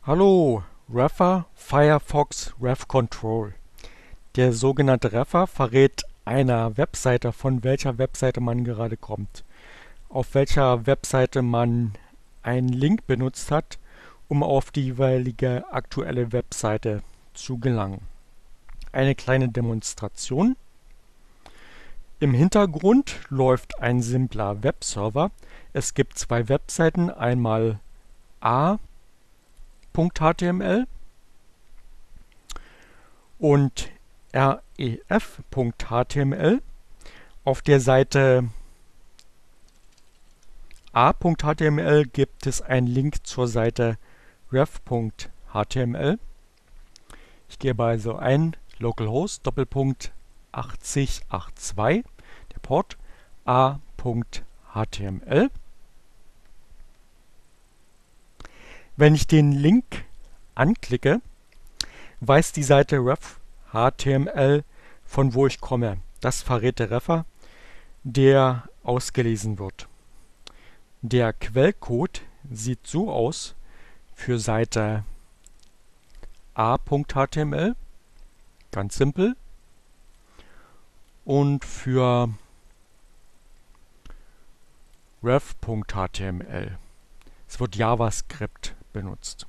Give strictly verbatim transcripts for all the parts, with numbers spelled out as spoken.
Hallo, Refer Firefox Ref Control. Der sogenannte Refer verrät einer Webseite, von welcher Webseite man gerade kommt, auf welcher Webseite man einen Link benutzt hat, um auf die jeweilige aktuelle Webseite zu gelangen. Eine kleine Demonstration. Im Hintergrund läuft ein simpler Webserver. Es gibt zwei Webseiten, einmal a.html und ref.html. Auf der Seite a.html gibt es einen Link zur Seite ref.html. Ich gebe also ein localhost Doppelpunkt achtzig zweiundachtzig, der Port a.html. Wenn ich den Link anklicke, weiß die Seite ref.html, von wo ich komme. Das verrät der Refer, der ausgelesen wird. Der Quellcode sieht so aus für Seite a.html, ganz simpel, und für ref.html. Es wird JavaScript benutzt.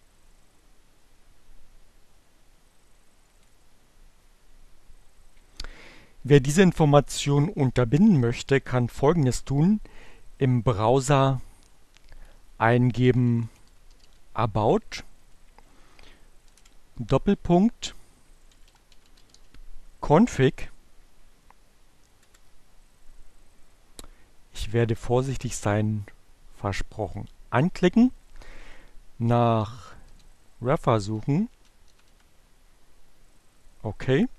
Wer diese Information unterbinden möchte, kann Folgendes tun: Im Browser eingeben about Doppelpunkt config. Ich werde vorsichtig sein, versprochen. Anklicken, nach Refer suchen, okay,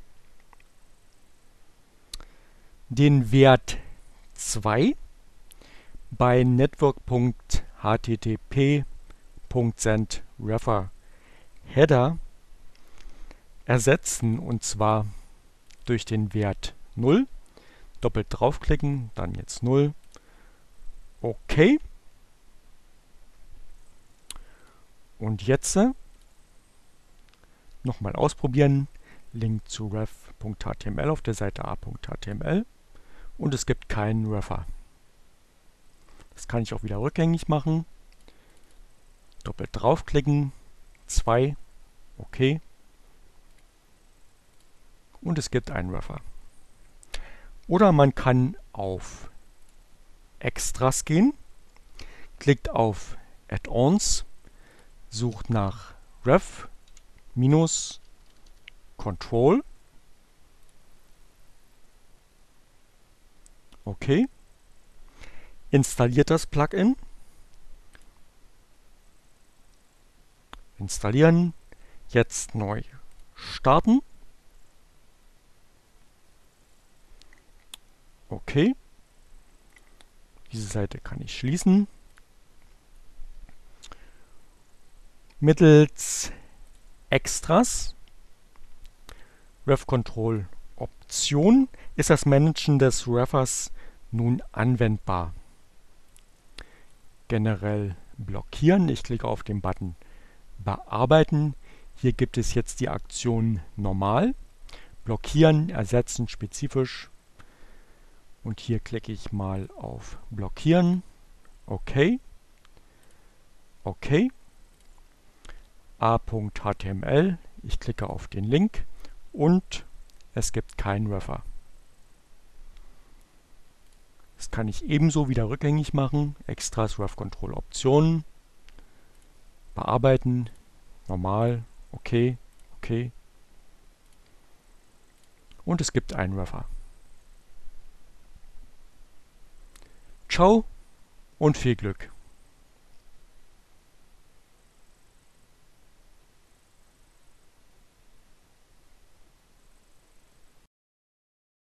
den Wert zwei bei network.http.send Refer Header ersetzen, und zwar durch den Wert null. Doppelt draufklicken, dann jetzt null. Okay. Und jetzt nochmal ausprobieren. Link zu ref.html auf der Seite a.html. Und es gibt keinen Refer. Das kann ich auch wieder rückgängig machen. Doppelt draufklicken. zwei. Okay. Und es gibt einen Refer. Oder man kann auf Extras gehen, klickt auf Add-ons, sucht nach Ref-Control. Okay. Installiert das Plugin. Installieren. Jetzt neu starten. Okay. Diese Seite kann ich schließen. Mittels Extras, Ref-Control Option, ist das Managen des Refers nun anwendbar. Generell blockieren. Ich klicke auf den Button Bearbeiten. Hier gibt es jetzt die Aktion Normal. Blockieren, ersetzen, spezifisch. Und hier klicke ich mal auf Blockieren. Okay. Okay. a.html. Ich klicke auf den Link und es gibt keinen Refer. Das kann ich ebenso wieder rückgängig machen. Extras, Ref-Control Optionen. Bearbeiten. Normal. Okay. Okay. Und es gibt einen Refer. Ciao und viel Glück!